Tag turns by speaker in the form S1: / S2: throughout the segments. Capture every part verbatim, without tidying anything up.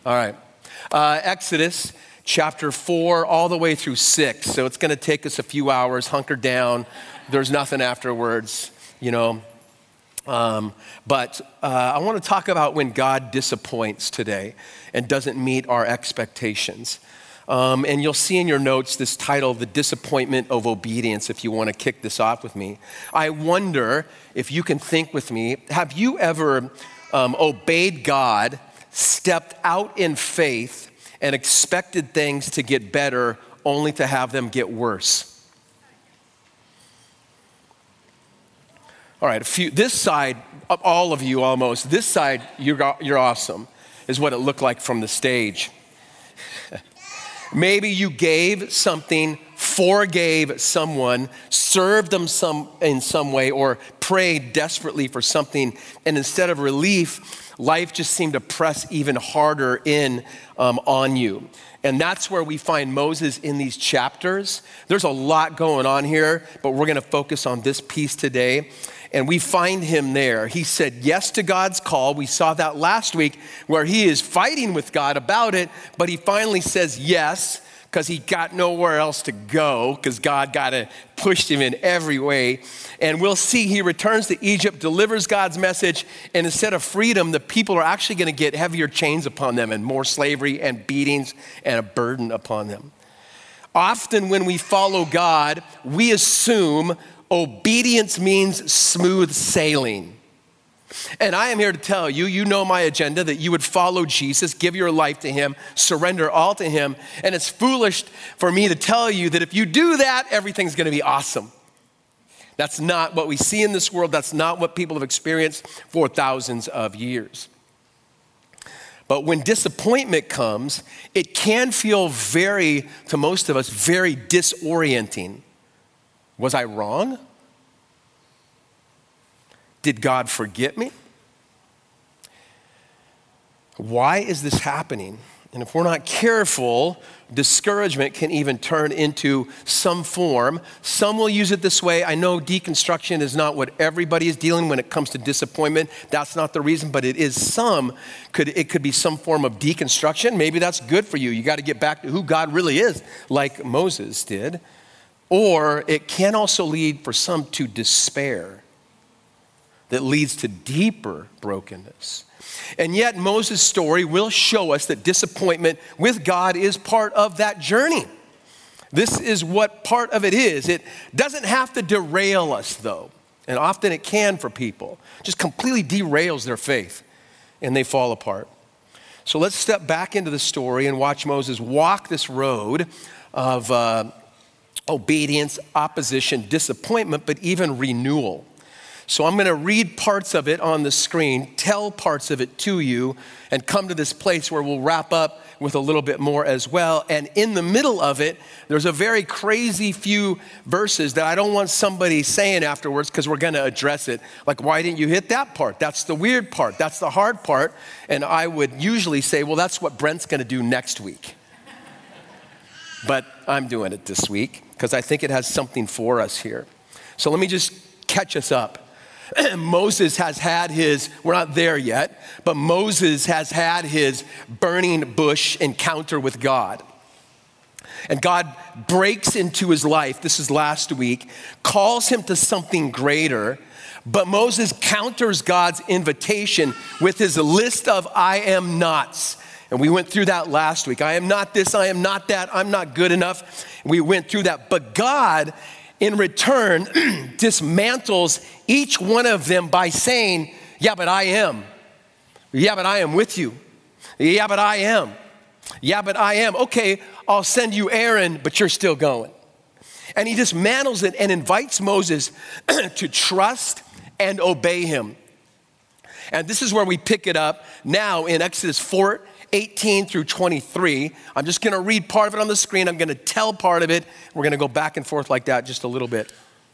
S1: All right. Uh, Exodus chapter four all the way through six. So it's going to take us a few hours, hunker down. There's nothing afterwards, you know. Um, but uh, I want to talk about when God disappoints today and doesn't meet our expectations. Um, and you'll see in your notes this title, The Disappointment of Obedience, if you want to kick this off with me. I wonder if you can think with me, have you ever um, obeyed God, stepped out in faith, and expected things to get better only to have them get worse? All right, a few, this side, all of you almost, this side, you're, you're awesome, is what it looked like from the stage. Maybe you gave something, forgave someone, served them some in some way, or prayed desperately for something, and instead of relief, life just seemed to press even harder in um, on you. And that's where we find Moses in these chapters. There's a lot going on here, but we're gonna focus on this piece today. And we find him there. He said yes to God's call. We saw that last week where he is fighting with God about it, but he finally says yes because he got nowhere else to go because God got to push him in every way. And we'll see he returns to Egypt, delivers God's message, and instead of freedom, the people are actually going to get heavier chains upon them and more slavery and beatings and a burden upon them. Often when we follow God, we assume obedience means smooth sailing. And I am here to tell you, you know my agenda, that you would follow Jesus, give your life to him, surrender all to him. And it's foolish for me to tell you that if you do that, everything's gonna be awesome. That's not what we see in this world. That's not what people have experienced for thousands of years. But when disappointment comes, it can feel very, to most of us, very disorienting. Was I wrong? Did God forget me? Why is this happening? And if we're not careful, discouragement can even turn into some form. Some will use it this way. I know deconstruction is not what everybody is dealing when it comes to disappointment. That's not the reason, but it is some. Could, it could be some form of deconstruction. Maybe that's good for you. You got to get back to who God really is, like Moses did. Or it can also lead for some to despair that leads to deeper brokenness. And yet Moses' story will show us that disappointment with God is part of that journey. This is what part of it is. It doesn't have to derail us though. And often it can for people. Just completely derails their faith and they fall apart. So let's step back into the story and watch Moses walk this road of uh, obedience, opposition, disappointment, but even renewal. So I'm gonna read parts of it on the screen, tell parts of it to you, and come to this place where we'll wrap up with a little bit more as well. And in the middle of it, there's a very crazy few verses that I don't want somebody saying afterwards because we're gonna address it. Like, why didn't you hit that part? That's the weird part, that's the hard part. And I would usually say, well, that's what Brent's gonna do next week. But I'm doing it this week because I think it has something for us here. So let me just catch us up. Moses has had his, we're not there yet, but Moses has had his burning bush encounter with God. And God breaks into his life, this is last week, calls him to something greater, but Moses counters God's invitation with his list of I am nots. And we went through that last week. I am not this, I am not that, I'm not good enough. We went through that. But God, in return, dismantles each one of them by saying, yeah, but I am. Yeah, but I am with you. Yeah, but I am. Yeah, but I am. Okay, I'll send you Aaron, but you're still going. And he dismantles it and invites Moses to trust and obey him. And this is where we pick it up now in Exodus four, eighteen through twenty-three. I'm just gonna read part of it on the screen. I'm gonna tell part of it. We're gonna go back and forth like that just a little bit.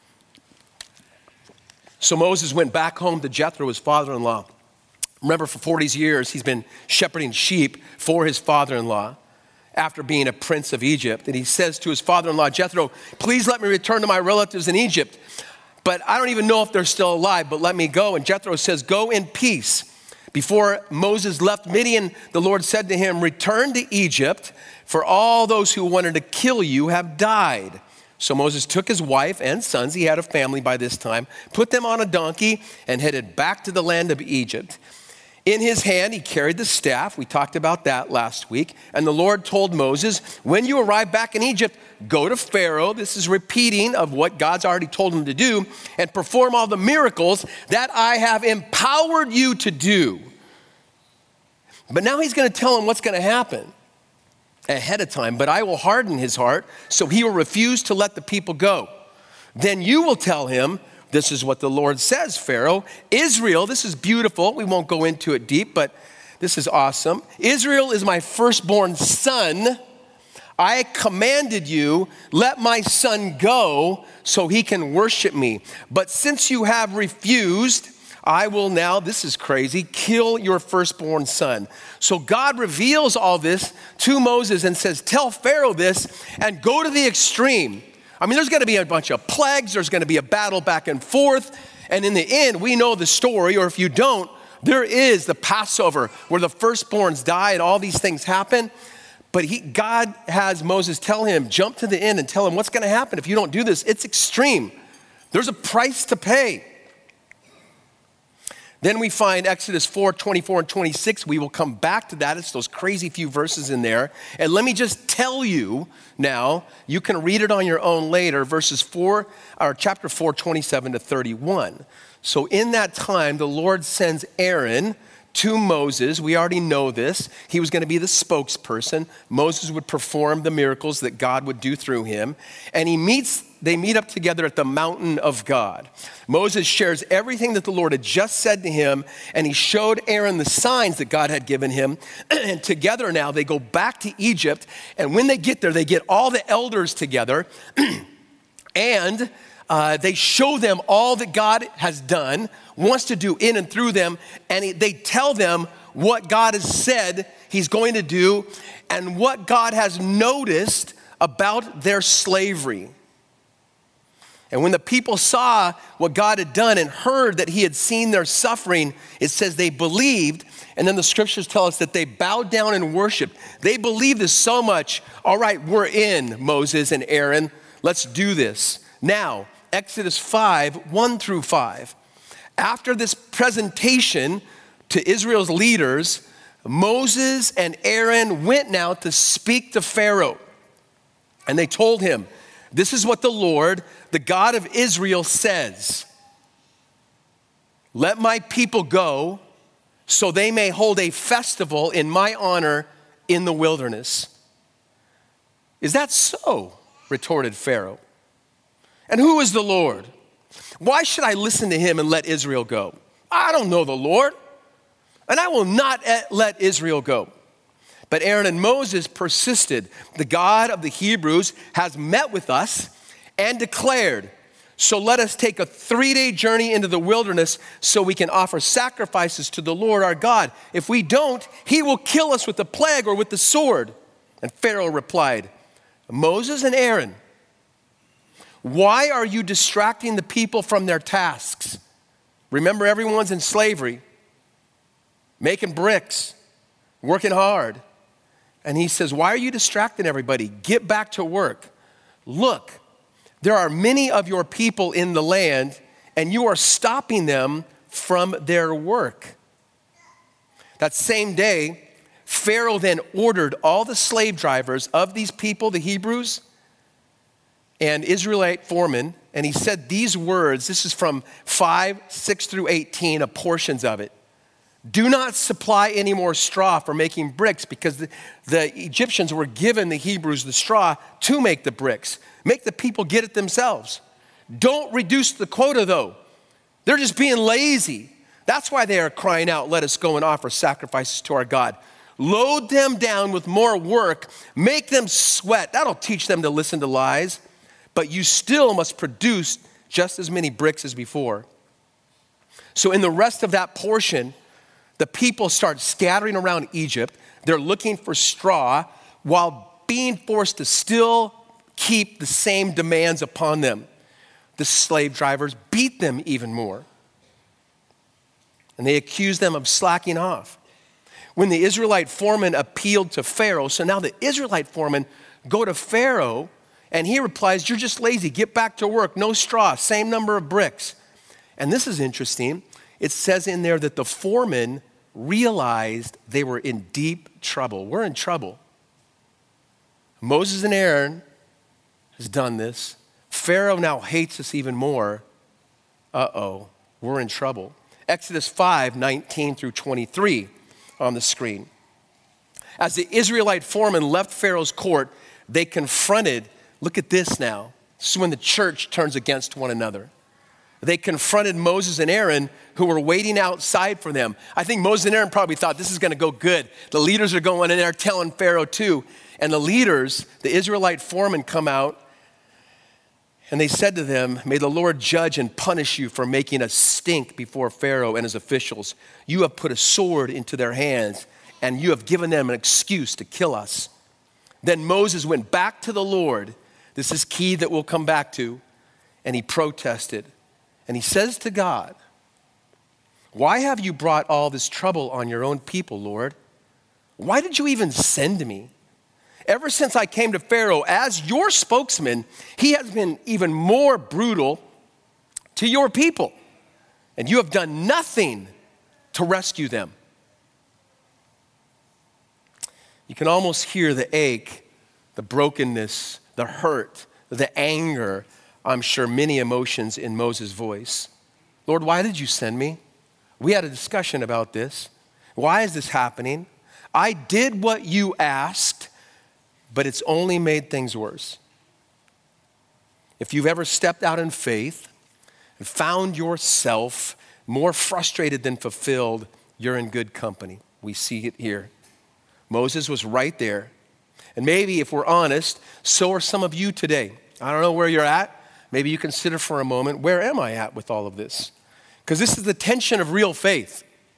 S1: So Moses went back home to Jethro, his father-in-law. Remember, for forty years, he's been shepherding sheep for his father-in-law after being a prince of Egypt. And he says to his father-in-law, Jethro, please let me return to my relatives in Egypt. But I don't even know if they're still alive, but let me go. And Jethro says, go in peace. Before Moses left Midian, the Lord said to him, return to Egypt, for all those who wanted to kill you have died. So Moses took his wife and sons, he had a family by this time, put them on a donkey and headed back to the land of Egypt. In his hand, he carried the staff. We talked about that last week. And the Lord told Moses, when you arrive back in Egypt, go to Pharaoh. This is repeating of what God's already told him to do, and perform all the miracles that I have empowered you to do. But now he's going to tell him what's going to happen ahead of time. But I will harden his heart, so he will refuse to let the people go. Then you will tell him, this is what the Lord says, Pharaoh. Israel, this is beautiful. We won't go into it deep, but this is awesome. Israel is my firstborn son. I commanded you, let my son go so he can worship me. But since you have refused, I will now, this is crazy, kill your firstborn son. So God reveals all this to Moses and says, tell Pharaoh this and go to the extreme. I mean, there's going to be a bunch of plagues. There's going to be a battle back and forth. And in the end, we know the story, or if you don't, there is the Passover where the firstborns die and all these things happen. But he, God has Moses tell him, jump to the end and tell him what's going to happen if you don't do this. It's extreme. There's a price to pay. Then we find Exodus four, twenty-four and twenty-six. We will come back to that. It's those crazy few verses in there. And let me just tell you now, you can read it on your own later, verses four, or chapter four, twenty-seven to thirty-one. So in that time, the Lord sends Aaron to Moses. We already know this. He was going to be the spokesperson. Moses would perform the miracles that God would do through him. And he meets, they meet up together at the mountain of God. Moses shares everything that the Lord had just said to him, and he showed Aaron the signs that God had given him. And together now they go back to Egypt. And when they get there, they get all the elders together and Uh, they show them all that God has done, wants to do in and through them, and he, they tell them what God has said he's going to do and what God has noticed about their slavery. And when the people saw what God had done and heard that he had seen their suffering, it says they believed, and then the scriptures tell us that they bowed down and worshiped. They believed this so much. All right, we're in, Moses and Aaron. Let's do this. Now, Exodus five, one through five. After this presentation to Israel's leaders, Moses and Aaron went now to speak to Pharaoh. And they told him, this is what the Lord, the God of Israel, says. Let my people go so they may hold a festival in my honor in the wilderness. Is that so? Retorted Pharaoh. And who is the Lord? Why should I listen to him and let Israel go? I don't know the Lord, and I will not let Israel go. But Aaron and Moses persisted. The God of the Hebrews has met with us and declared, so let us take a three-day journey into the wilderness so we can offer sacrifices to the Lord our God. If we don't, he will kill us with the plague or with the sword. And Pharaoh replied, Moses and Aaron, why are you distracting the people from their tasks? Remember, everyone's in slavery, making bricks, working hard. And he says, why are you distracting everybody? Get back to work. Look, there are many of your people in the land, and you are stopping them from their work. That same day, Pharaoh then ordered all the slave drivers of these people, the Hebrews, and Israelite foremen, and he said these words. This is from five, six through eighteen, of portions of it. Do not supply any more straw for making bricks, because the, the Egyptians were given the Hebrews the straw to make the bricks. Make the people get it themselves. Don't reduce the quota, though. They're just being lazy. That's why they are crying out, let us go and offer sacrifices to our God. Load them down with more work. Make them sweat. That'll teach them to listen to lies. But you still must produce just as many bricks as before. So in the rest of that portion, the people start scattering around Egypt. They're looking for straw while being forced to still keep the same demands upon them. The slave drivers beat them even more. And they accused them of slacking off. When the Israelite foreman appealed to Pharaoh, so now the Israelite foreman go to Pharaoh, and he replies, you're just lazy, get back to work, no straw, same number of bricks. And this is interesting. It says in there that the foreman realized they were in deep trouble. We're in trouble. Moses and Aaron has done this. Pharaoh now hates us even more. Uh-oh, we're in trouble. Exodus five, nineteen through twenty-three on the screen. As the Israelite foreman left Pharaoh's court, they confronted, look at this now. This is when the church turns against one another. They confronted Moses and Aaron, who were waiting outside for them. I think Moses and Aaron probably thought this is going to go good. The leaders are going in there telling Pharaoh too. And the leaders, the Israelite foremen, come out and they said to them, may the Lord judge and punish you for making us stink before Pharaoh and his officials. You have put a sword into their hands and you have given them an excuse to kill us. Then Moses went back to the Lord. This is key that we'll come back to. And he protested. And he says to God, why have you brought all this trouble on your own people, Lord? Why did you even send me? Ever since I came to Pharaoh as your spokesman, he has been even more brutal to your people. And you have done nothing to rescue them. You can almost hear the ache, the brokenness, the hurt, the anger, I'm sure many emotions in Moses' voice. Lord, why did you send me? We had a discussion about this. Why is this happening? I did what you asked, but it's only made things worse. If you've ever stepped out in faith and found yourself more frustrated than fulfilled, you're in good company. We see it here. Moses was right there. And maybe if we're honest, so are some of you today. I don't know where you're at. Maybe you consider for a moment, where am I at with all of this? Because this is the tension of real faith.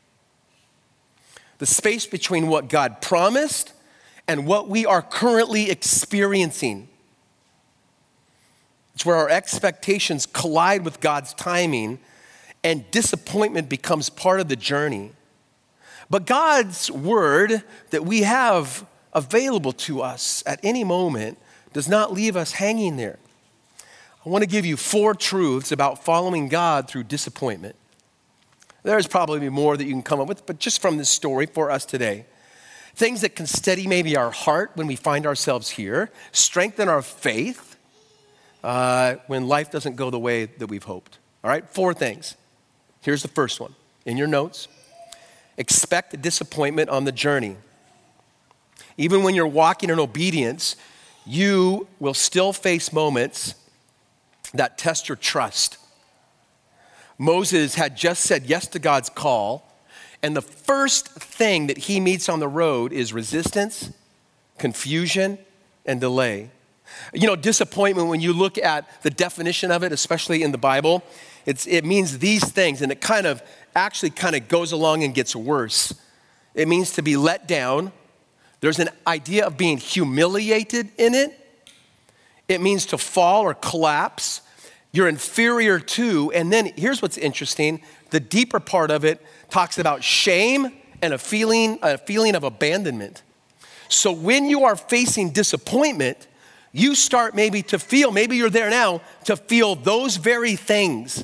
S1: The space between what God promised and what we are currently experiencing. It's where our expectations collide with God's timing and disappointment becomes part of the journey. But God's word that we have available to us at any moment does not leave us hanging there. I want to give you four truths about following God through disappointment. There's probably more that you can come up with, but just from this story for us today. Things that can steady maybe our heart when we find ourselves here, strengthen our faith uh, when life doesn't go the way that we've hoped. All right, four things. Here's the first one. In your notes, expect disappointment on the journey. Even when you're walking in obedience, you will still face moments that test your trust. Moses had just said yes to God's call, and the first thing that he meets on the road is resistance, confusion, and delay. You know, disappointment, when you look at the definition of it, especially in the Bible, it's, it means these things, and it kind of actually kind of goes along and gets worse. It means to be let down. There's an idea of being humiliated in it. It means to fall or collapse. You're inferior to, and then here's what's interesting. The deeper part of it talks about shame and a feeling, a feeling of abandonment. So when you are facing disappointment, you start maybe to feel, maybe you're there now, to feel those very things.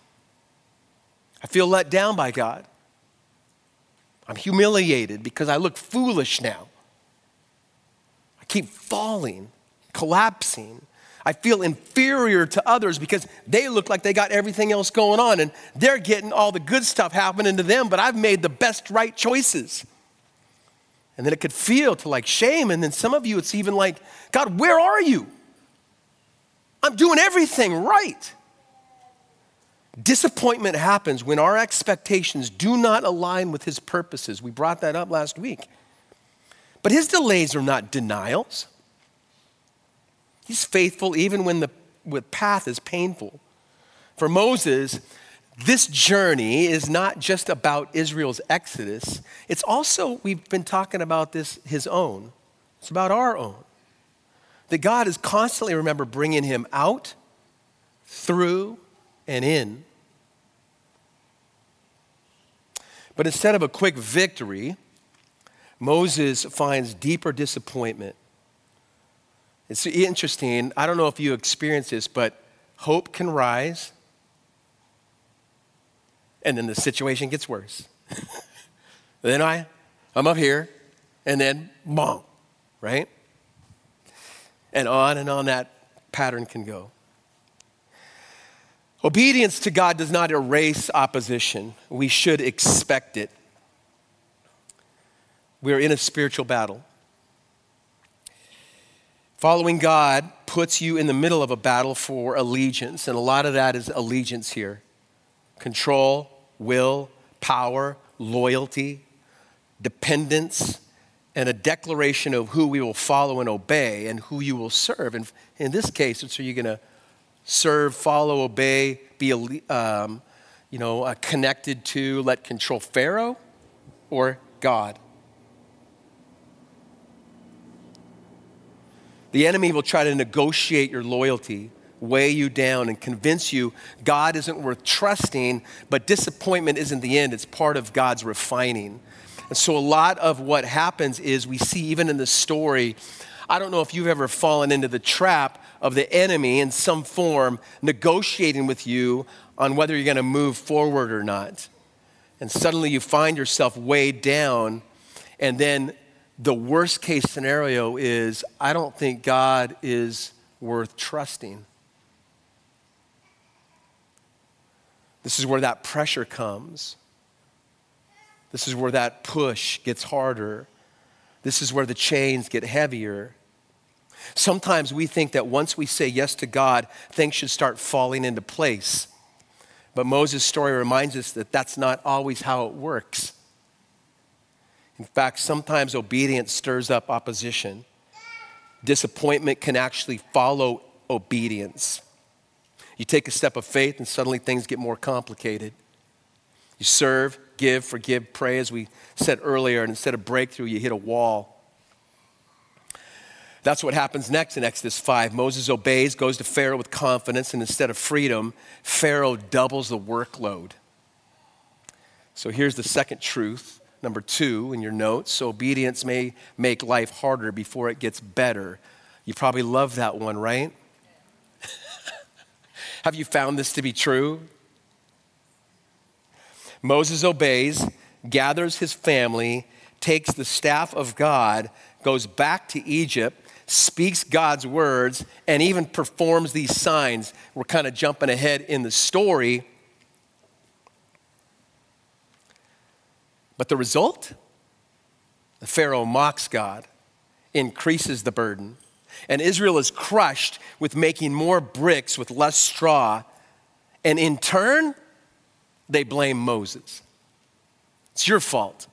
S1: I feel let down by God. I'm humiliated because I look foolish now. I keep falling, collapsing. I feel inferior to others because they look like they got everything else going on and they're getting all the good stuff happening to them, but I've made the best right choices. And then it could feel to like shame, and then some of you it's even like, God, where are you? I'm doing everything right. Disappointment happens when our expectations do not align with his purposes. We brought that up last week. But his delays are not denials. He's faithful even when the path is painful. For Moses, this journey is not just about Israel's exodus. It's also, we've been talking about this, his own. It's about our own. That God is constantly, remember, bringing him out, through, and in. But instead of a quick victory, Moses finds deeper disappointment. It's interesting. I don't know if you experience this, but hope can rise, and then the situation gets worse. then I, I'm up here, and then boom, right? And on and on that pattern can go. Obedience to God does not erase opposition. We should expect it. We're in a spiritual battle. Following God puts you in the middle of a battle for allegiance, and a lot of that is allegiance here. Control, will, power, loyalty, dependence, and a declaration of who we will follow and obey and who you will serve. And in this case, it's who you're going to serve, follow, obey, be um, you know, uh, connected to, let control Pharaoh or God. The enemy will try to negotiate your loyalty, weigh you down, and convince you God isn't worth trusting, but disappointment isn't the end. It's part of God's refining. And so a lot of what happens is we see even in the story, I don't know if you've ever fallen into the trap of the enemy in some form negotiating with you on whether you're going to move forward or not. And suddenly you find yourself weighed down, and then the worst case scenario is, I don't think God is worth trusting. This is where that pressure comes. This is where that push gets harder. This is where the chains get heavier. Sometimes we think that once we say yes to God, things should start falling into place. But Moses' story reminds us that that's not always how it works. In fact, sometimes obedience stirs up opposition. Disappointment can actually follow obedience. You take a step of faith and suddenly things get more complicated. You serve, give, forgive, pray, as we said earlier, and instead of breakthrough, you hit a wall. That's what happens next in Exodus five. Moses obeys, goes to Pharaoh with confidence, and instead of freedom, Pharaoh doubles the workload. So here's the second truth. Number two in your notes, so obedience may make life harder before it gets better. You probably love that one, right? Have you found this to be true? Moses obeys, gathers his family, takes the staff of God, goes back to Egypt, speaks God's words, and even performs these signs. We're kind of jumping ahead in the story. But the result? The Pharaoh mocks God, increases the burden, and Israel is crushed with making more bricks with less straw, and in turn, they blame Moses. It's your fault.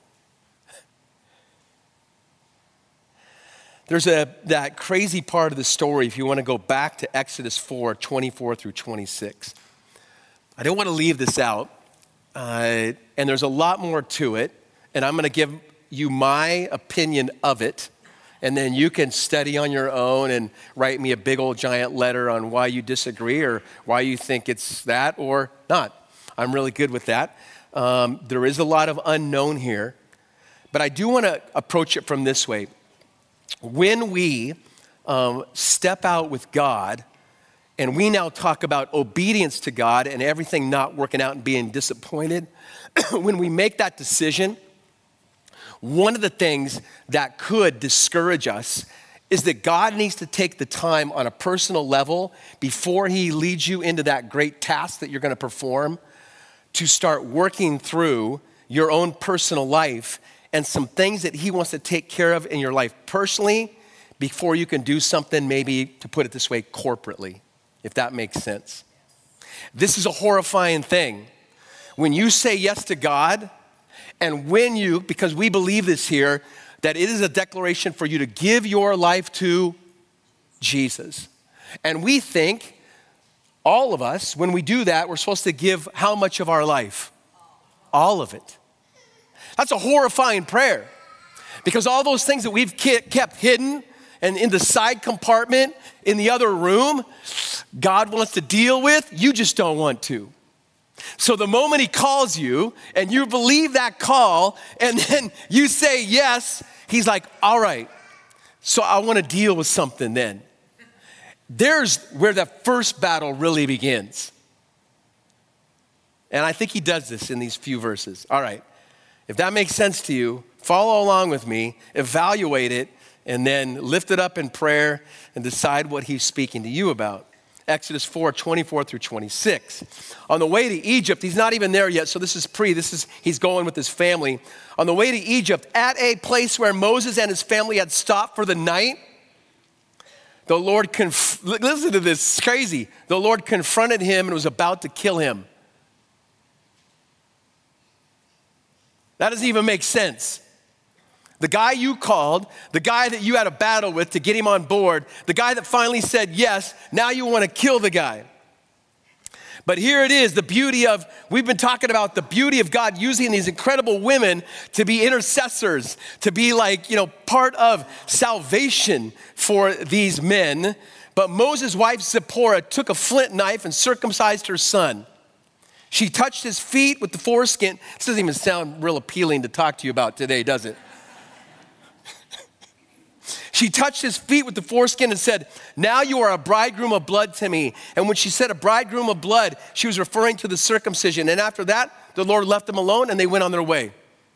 S1: There's a that crazy part of the story, if you want to go back to Exodus four, twenty-four through twenty-six. I don't want to leave this out, uh, and there's a lot more to it. And I'm going to give you my opinion of it, and then you can study on your own and write me a big old giant letter on why you disagree or why you think it's that or not. I'm really good with that. Um, there is a lot of unknown here, but I do want to approach it from this way. When we um, step out with God, and we now talk about obedience to God and everything not working out and being disappointed, when we make that decision, one of the things that could discourage us is that God needs to take the time on a personal level before he leads you into that great task that you're going to perform to start working through your own personal life and some things that he wants to take care of in your life personally before you can do something, maybe, to put it this way, corporately, if that makes sense. This is a horrifying thing. When you say yes to God, and when you, because we believe this here, that it is a declaration for you to give your life to Jesus. And we think, all of us, when we do that, we're supposed to give how much of our life? All of it. That's a horrifying prayer. Because all those things that we've kept hidden and in the side compartment, in the other room, God wants to deal with, you just don't want to. So the moment he calls you and you believe that call and then you say yes, he's like, all right, so I want to deal with something then. There's where the first battle really begins. And I think he does this in these few verses. All right, if that makes sense to you, follow along with me, evaluate it, and then lift it up in prayer and decide what he's speaking to you about. Exodus four, twenty-four through twenty-six. On the way to Egypt, he's not even there yet, so this is pre, this is, he's going with his family. On the way to Egypt, at a place where Moses and his family had stopped for the night, the Lord, conf- listen to this, it's crazy. The Lord confronted him and was about to kill him. That doesn't even make sense. The guy you called, the guy that you had a battle with to get him on board, the guy that finally said yes, now you want to kill the guy. But here it is, the beauty of, we've been talking about the beauty of God using these incredible women to be intercessors, to be like, you know, part of salvation for these men. But Moses' wife Zipporah took a flint knife and circumcised her son. She touched his feet with the foreskin. This doesn't even sound real appealing to talk to you about today, does it? She touched his feet with the foreskin and said, now you are a bridegroom of blood to me. And when she said a bridegroom of blood, she was referring to the circumcision. And after that, the Lord left them alone and they went on their way.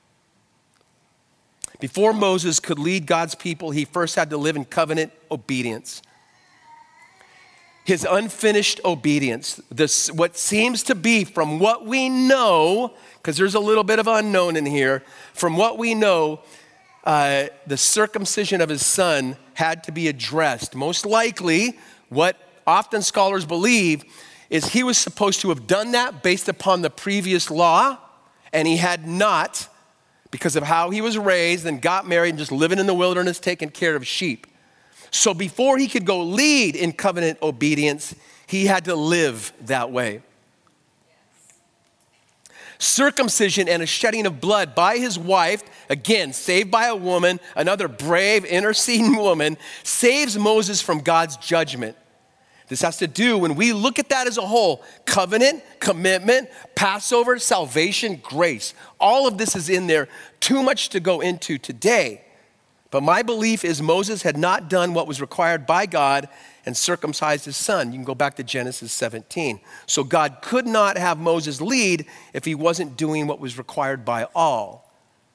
S1: Before Moses could lead God's people, he first had to live in covenant obedience. His unfinished obedience, this, what seems to be, from what we know, because there's a little bit of unknown in here, from what we know, Uh, the circumcision of his son had to be addressed. Most likely, what often scholars believe is he was supposed to have done that based upon the previous law, and he had not because of how he was raised and got married and just living in the wilderness taking care of sheep. So before he could go lead in covenant obedience, he had to live that way. Circumcision and a shedding of blood by his wife, again, saved by a woman, another brave, interceding woman, saves Moses from God's judgment. This has to do, when we look at that as a whole, covenant, commitment, Passover, salvation, grace. All of this is in there. Too much to go into today. But my belief is Moses had not done what was required by God and circumcised his son. You can go back to Genesis seventeen. So God could not have Moses lead if he wasn't doing what was required by all.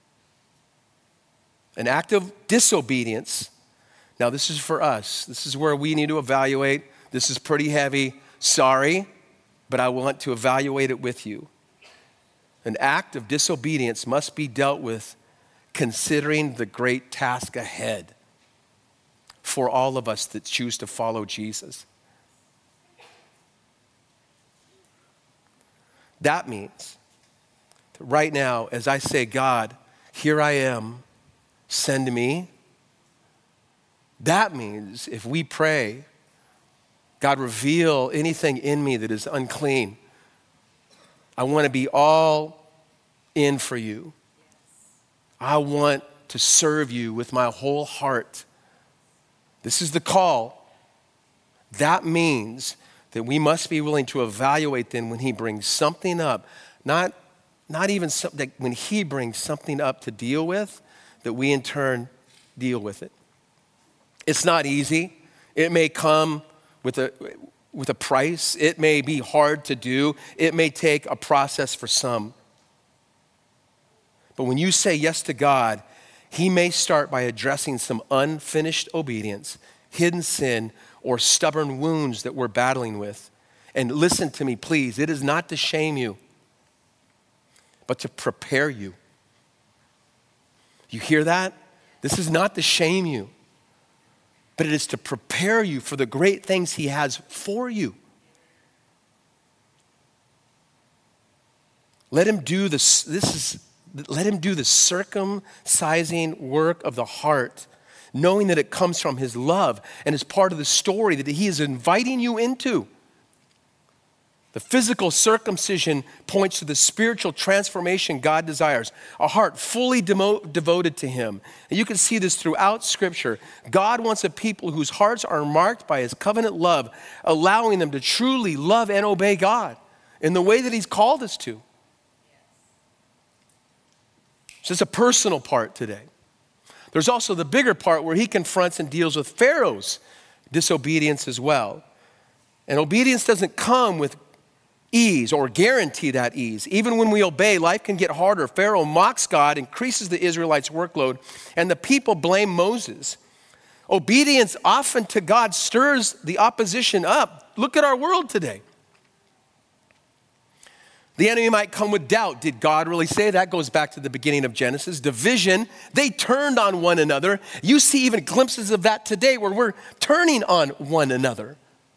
S1: An act of disobedience. Now this is for us. This is where we need to evaluate. This is pretty heavy. Sorry, but I want to evaluate it with you. An act of disobedience must be dealt with considering the great task ahead for all of us that choose to follow Jesus. That means that right now, as I say, God, here I am, send me. That means if we pray, God, reveal anything in me that is unclean. I want to be all in for you. I want to serve you with my whole heart. This is the call. That means that we must be willing to evaluate then when he brings something up, not, not even something, when he brings something up to deal with, that we in turn deal with it. It's not easy. It may come with a, with a price. It may be hard to do. It may take a process for some. But when you say yes to God, he may start by addressing some unfinished obedience, hidden sin, or stubborn wounds that we're battling with. And listen to me, please. It is not to shame you, but to prepare you. You hear that? This is not to shame you, but it is to prepare you for the great things he has for you. Let him do this. This is Let him do the circumcising work of the heart, knowing that it comes from his love and is part of the story that he is inviting you into. The physical circumcision points to the spiritual transformation God desires, a heart fully demo- devoted to him. And you can see this throughout Scripture. God wants a people whose hearts are marked by his covenant love, allowing them to truly love and obey God. in the way that he's called us to. It's just a personal part today. There's also the bigger part where he confronts and deals with Pharaoh's disobedience as well. And obedience doesn't come with ease or guarantee that ease. Even when we obey, life can get harder. Pharaoh mocks God, increases the Israelites' workload, and the people blame Moses. Obedience often to God stirs the opposition up. Look at our world today. The enemy might come with doubt. Did God really say that? Goes back to the beginning of Genesis. Division, they turned on one another. You see even glimpses of that today where we're turning on one another.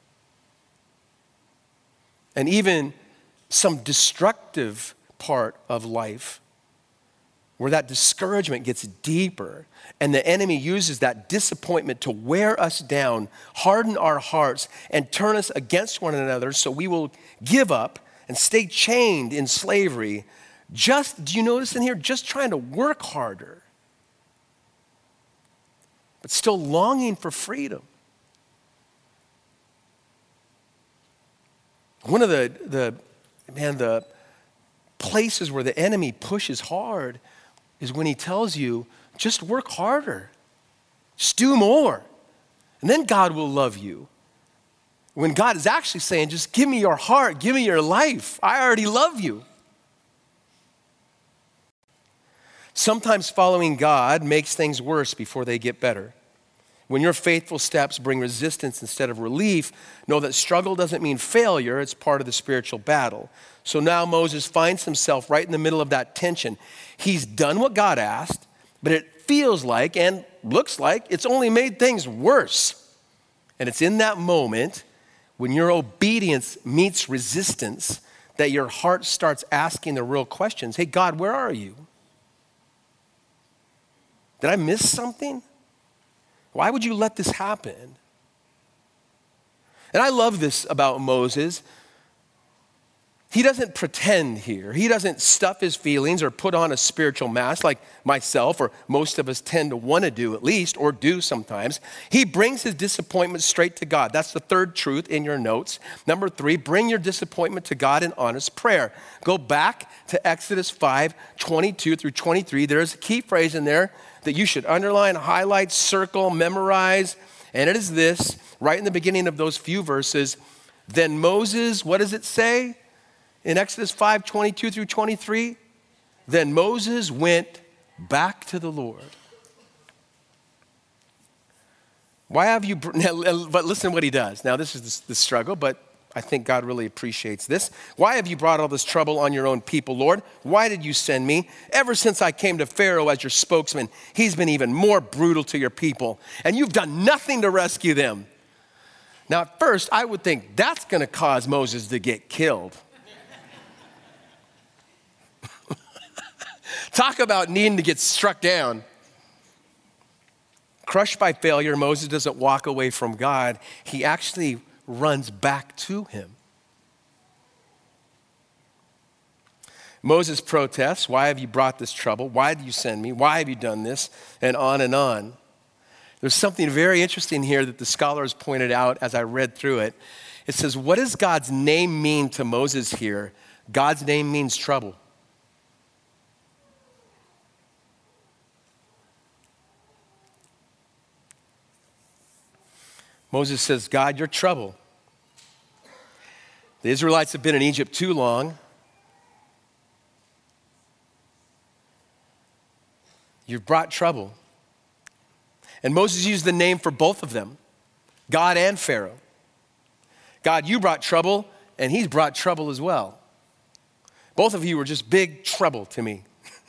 S1: And even some destructive part of life where that discouragement gets deeper and the enemy uses that disappointment to wear us down, harden our hearts, and turn us against one another so we will give up and stay chained in slavery. Just, do you notice in here, just trying to work harder, but still longing for freedom. One of the, the, man, the places where the enemy pushes hard is when he tells you, just work harder, just do more, and then God will love you. When God is actually saying, just give me your heart, give me your life. I already love you. Sometimes following God makes things worse before they get better. When your faithful steps bring resistance instead of relief, know that struggle doesn't mean failure, it's part of the spiritual battle. So now Moses finds himself right in the middle of that tension. He's done what God asked, but it feels like and looks like it's only made things worse. And it's in that moment when your obedience meets resistance that your heart starts asking the real questions. Hey, God, where are you? Did I miss something? Why would you let this happen? And I love this about Moses. He doesn't pretend here. He doesn't stuff his feelings or put on a spiritual mask like myself or most of us tend to want to do at least, or do sometimes. He brings his disappointment straight to God. That's the third truth in your notes. Number three, bring your disappointment to God in honest prayer. Go back to Exodus five, twenty-two through twenty-three. There's a key phrase in there that you should underline, highlight, circle, memorize. And it is this, right in the beginning of those few verses. Then Moses, what does it say? In Exodus five, twenty-two through twenty-three, then Moses went back to the Lord. Why have you, but listen to what he does. Now this is the struggle, but I think God really appreciates this. Why have you brought all this trouble on your own people, Lord? Why did you send me? Ever since I came to Pharaoh as your spokesman, he's been even more brutal to your people, and you've done nothing to rescue them. Now at first, I would think that's gonna cause Moses to get killed. Talk about needing to get struck down. Crushed by failure, Moses doesn't walk away from God. He actually runs back to him. Moses protests, why have you brought this trouble? Why did you send me? Why have you done this? And on and on. There's something very interesting here that the scholars pointed out as I read through it. It says, what does God's name mean to Moses here? God's name means trouble. Moses says, God, you're trouble. The Israelites have been in Egypt too long. You've brought trouble. And Moses used the name for both of them, God and Pharaoh. God, you brought trouble, and he's brought trouble as well. Both of you were just big trouble to me.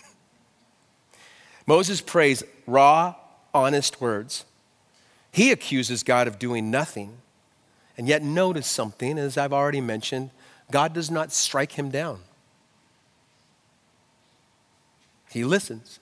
S1: Moses prays raw, honest words. He accuses God of doing nothing. And yet notice something, as I've already mentioned, God does not strike him down. He listens.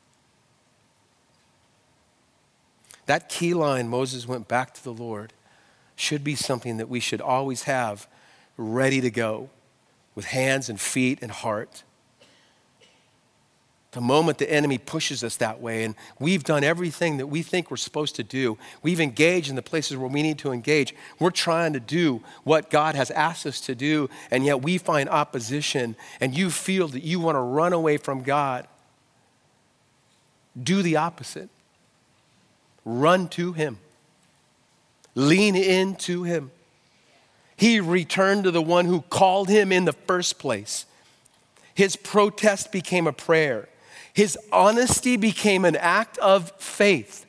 S1: That key line, Moses went back to the Lord, should be something that we should always have ready to go with hands and feet and heart. The moment the enemy pushes us that way, and we've done everything that we think we're supposed to do, we've engaged in the places where we need to engage, we're trying to do what God has asked us to do, and yet we find opposition, and you feel that you want to run away from God, do the opposite. Run to him. Lean into him. He returned to the one who called him in the first place. His protest became a prayer. His honesty became an act of faith.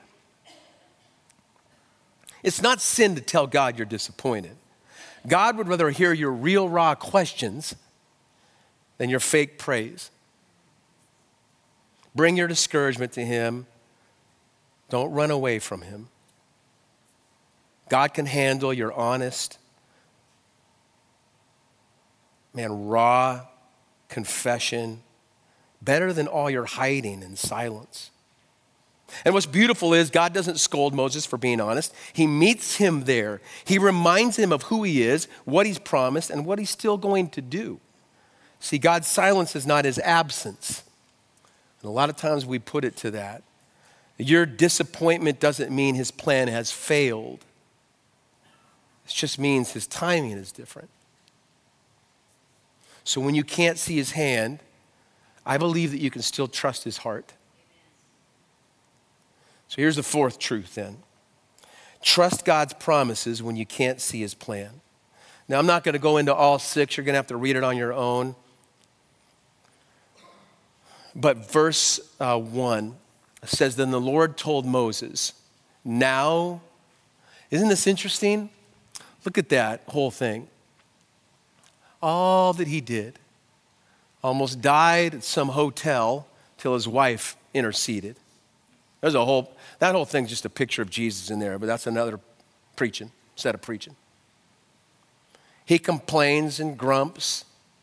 S1: It's not sin to tell God you're disappointed. God would rather hear your real, raw questions than your fake praise. Bring your discouragement to him. Don't run away from him. God can handle your honest, man, raw confession better than all your hiding and silence. And what's beautiful is God doesn't scold Moses for being honest. He meets him there. He reminds him of who he is, what he's promised, and what he's still going to do. See, God's silence is not his absence. And a lot of times we put it to that. Your disappointment doesn't mean his plan has failed. It just means his timing is different. So when you can't see his hand, I believe that you can still trust his heart. So here's the fourth truth then. Trust God's promises when you can't see his plan. Now, I'm not going to go into all six. You're going to have to read it on your own. But verse uh, one says, then the Lord told Moses, now, isn't this interesting? Look at that whole thing. All that he did. Almost died at some hotel till his wife interceded. There's a whole, that whole thing's just a picture of Jesus in there, but that's another preaching, set of preaching. He complains and grumps.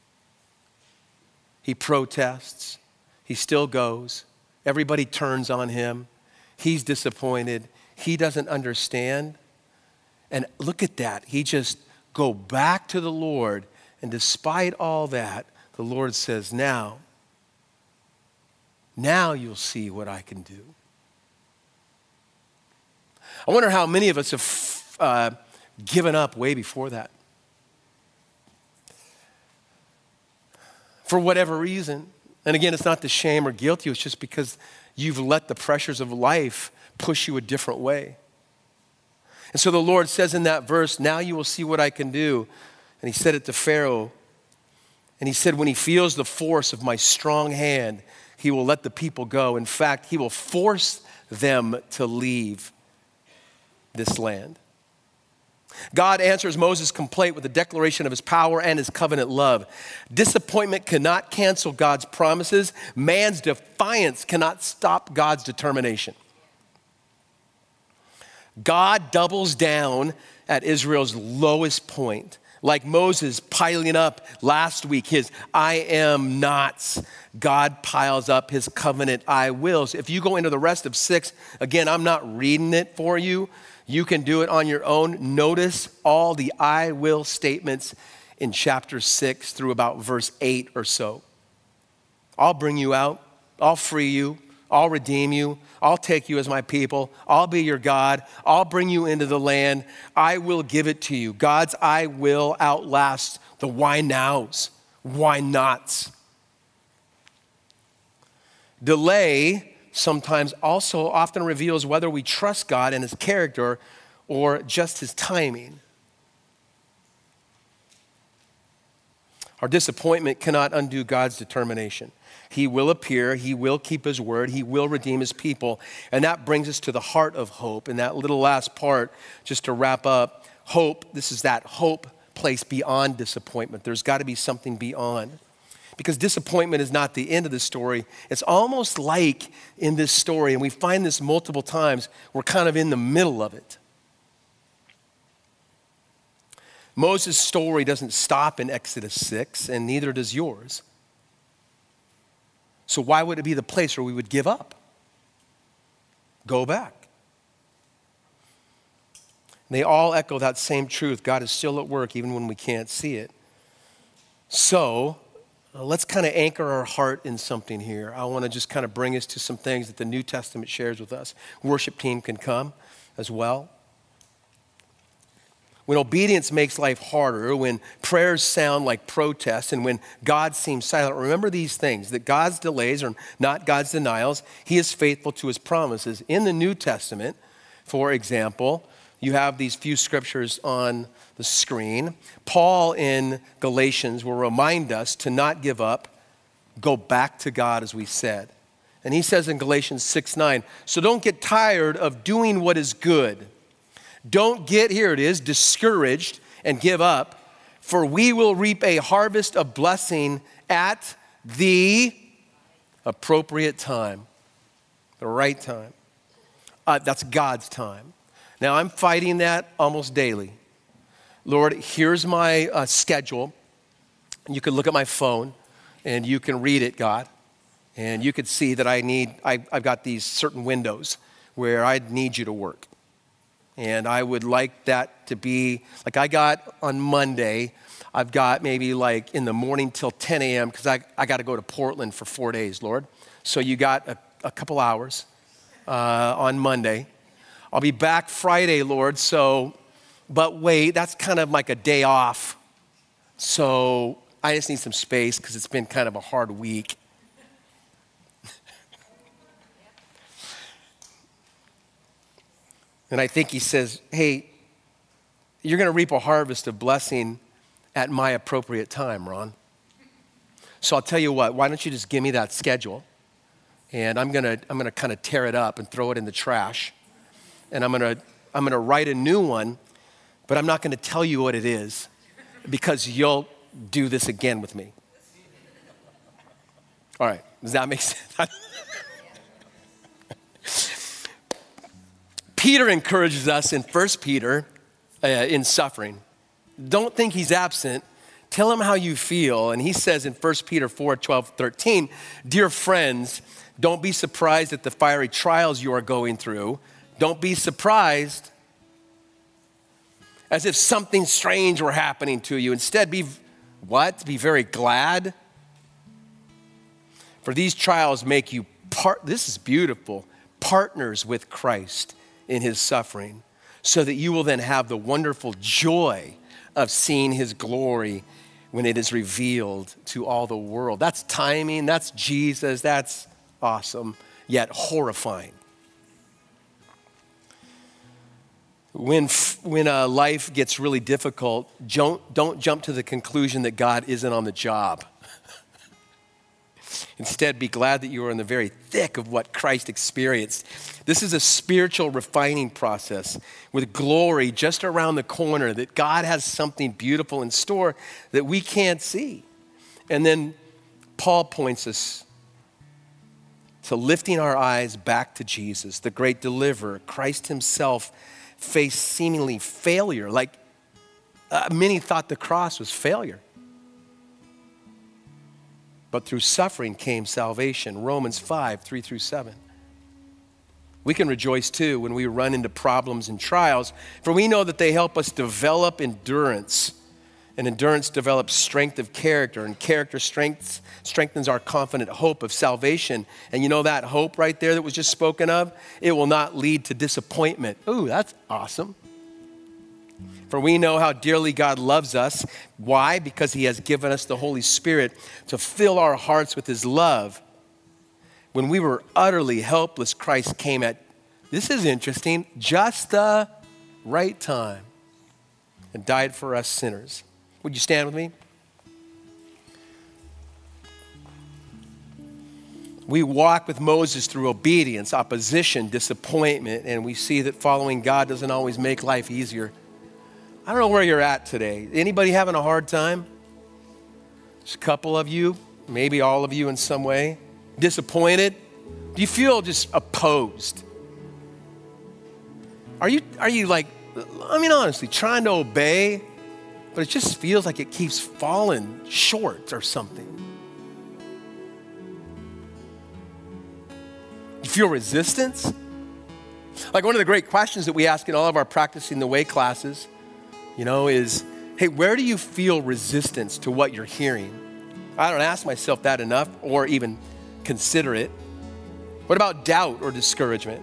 S1: He protests. He still goes. Everybody turns on him. He's disappointed. He doesn't understand. And look at that. He just go back to the Lord, and despite all that, the Lord says, now, now you'll see what I can do. I wonder how many of us have uh, given up way before that. For whatever reason. And again, it's not the shame or guilt you, it's just because you've let the pressures of life push you a different way. And so the Lord says in that verse, now you will see what I can do. And he said it to Pharaoh. And he said, when he feels the force of my strong hand, he will let the people go. In fact, he will force them to leave this land. God answers Moses' complaint with a declaration of his power and his covenant love. Disappointment cannot cancel God's promises. Man's defiance cannot stop God's determination. God doubles down at Israel's lowest point. Like Moses piling up last week, his I am nots. God piles up his covenant I wills. If you go into the rest of six, again, I'm not reading it for you. You can do it on your own. Notice all the I will statements in chapter six through about verse eight or so. I'll bring you out. I'll free you. I'll redeem you. I'll take you as my people. I'll be your God. I'll bring you into the land. I will give it to you. God's I will outlast the why nows, why nots. Delay sometimes also often reveals whether we trust God and his character or just his timing. Our disappointment cannot undo God's determination. He will appear, he will keep his word, he will redeem his people. And that brings us to the heart of hope. And that little last part, just to wrap up, hope, this is that hope place beyond disappointment. There's got to be something beyond. Because disappointment is not the end of the story. It's almost like in this story, and we find this multiple times, we're kind of in the middle of it. Moses' story doesn't stop in Exodus six, and neither does yours. So why would it be the place where we would give up? Go back. They all echo that same truth. God is still at work even when we can't see it. So Uh, let's kind of anchor our heart in something here. I want to just kind of bring us to some things that the New Testament shares with us. Worship team can come as well. When obedience makes life harder, when prayers sound like protests, and when God seems silent, remember these things, that God's delays are not God's denials. He is faithful to his promises. In the New Testament, for example, you have these few scriptures on the screen. Paul in Galatians will remind us to not give up, go back to God, as we said. And he says in Galatians six nine, so don't get tired of doing what is good. Don't get, here it is, discouraged and give up, for we will reap a harvest of blessing at the appropriate time, the right time. Uh, that's God's time. Now, I'm fighting that almost daily. Lord, here's my uh, schedule. You can look at my phone, and you can read it, God. And you could see that I need, I, I've got these certain windows where I need you to work. And I would like that to be, like I got on Monday, I've got maybe like in the morning till ten a.m. because I, I got to go to Portland for four days, Lord. So you got a, a couple hours uh, on Monday. I'll be back Friday, Lord, so, but wait, that's kind of like a day off. So I just need some space because it's been kind of a hard week. And I think he says, hey, you're going to reap a harvest of blessing at my appropriate time, Ron. So I'll tell you what, why don't you just give me that schedule? And I'm going to I'm going to kind of tear it up and throw it in the trash. And I'm going to I'm going to write a new one, but I'm not going to tell you what it is because you'll do this again with me. All right, does that make sense? Peter encourages us in First Peter uh, in suffering. Don't think he's absent. Tell him how you feel. And he says in First Peter four, twelve, thirteen, dear friends, don't be surprised at the fiery trials you are going through. Don't be surprised as if something strange were happening to you. Instead, be what? Be very glad. For these trials make you part, this is beautiful, partners with Christ in his suffering, so that you will then have the wonderful joy of seeing his glory when it is revealed to all the world. That's timing, that's Jesus, that's awesome, yet horrifying. When, when uh, life gets really difficult, don't, don't jump to the conclusion that God isn't on the job. Instead, be glad that you are in the very thick of what Christ experienced. This is a spiritual refining process with glory just around the corner, that God has something beautiful in store that we can't see. And then Paul points us to lifting our eyes back to Jesus, the great deliverer. Christ himself faced seemingly failure, like uh, many thought the cross was failure. But through suffering came salvation. Romans five, three through seven. We can rejoice too when we run into problems and trials, for we know that they help us develop endurance. And endurance develops strength of character, and character strength strengthens our confident hope of salvation. And you know that hope right there that was just spoken of? It will not lead to disappointment. Ooh, that's awesome. For we know how dearly God loves us. Why? Because he has given us the Holy Spirit to fill our hearts with his love. When we were utterly helpless, Christ came at, this is interesting, just the right time and died for us sinners. Would you stand with me? We walk with Moses through obedience, opposition, disappointment, and we see that following God doesn't always make life easier. I don't know where you're at today. Anybody having a hard time? Just a couple of you, maybe all of you in some way. Disappointed? Do you feel just opposed? Are you, are you like, I mean, honestly, trying to obey, but it just feels like it keeps falling short or something? You feel resistance? Like one of the great questions that we ask in all of our Practicing the Way classes, you know, is, hey, where do you feel resistance to what you're hearing? I don't ask myself that enough or even consider it. What about doubt or discouragement?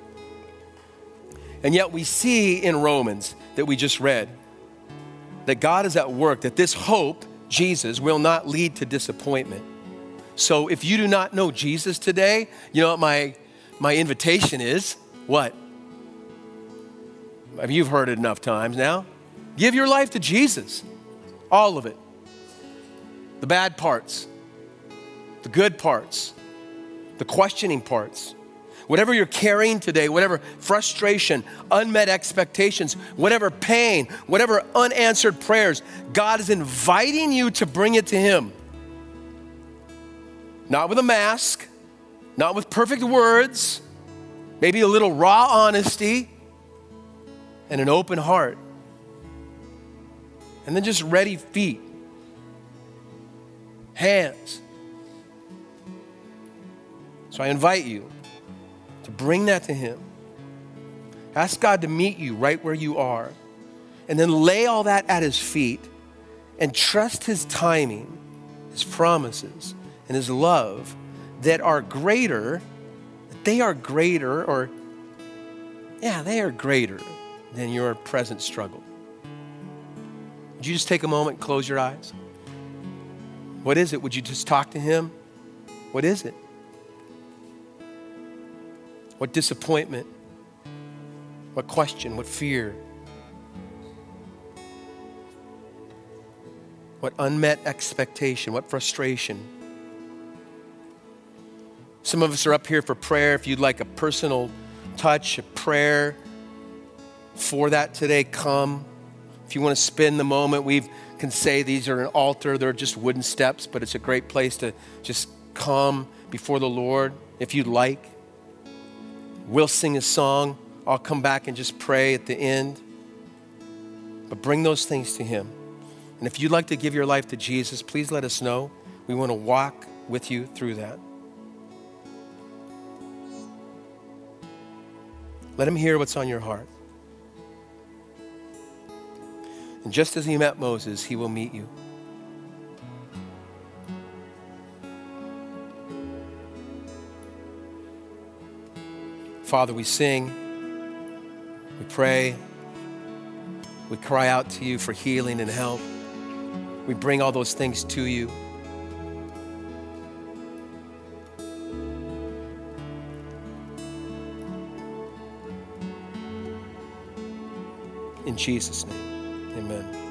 S1: And yet we see in Romans that we just read that God is at work, that this hope, Jesus, will not lead to disappointment. So if you do not know Jesus today, you know what my, my invitation is? What? I mean, you've heard it enough times now. Give your life to Jesus. All of it. The bad parts, the good parts, the questioning parts. Whatever you're carrying today, whatever frustration, unmet expectations, whatever pain, whatever unanswered prayers, God is inviting you to bring it to Him. Not with a mask, not with perfect words, maybe a little raw honesty and an open heart. And then just ready feet, hands. So I invite you to bring that to Him. Ask God to meet you right where you are. And then lay all that at His feet and trust His timing, His promises, and His love that are greater, that they are greater, or yeah, they are greater than your present struggle. Would you just take a moment and close your eyes? What is it? Would you just talk to Him? What is it? What disappointment? What question? What fear? What unmet expectation? What frustration? Some of us are up here for prayer. If you'd like a personal touch, a prayer for that today, come. If you want to spend the moment, we can say these are an altar. They're just wooden steps, but it's a great place to just come before the Lord if you'd like. We'll sing a song. I'll come back and just pray at the end. But bring those things to Him. And if you'd like to give your life to Jesus, please let us know. We want to walk with you through that. Let Him hear what's on your heart. And just as He met Moses, He will meet you. Father, we sing, we pray, we cry out to You for healing and help. We bring all those things to You. In Jesus' name, amen.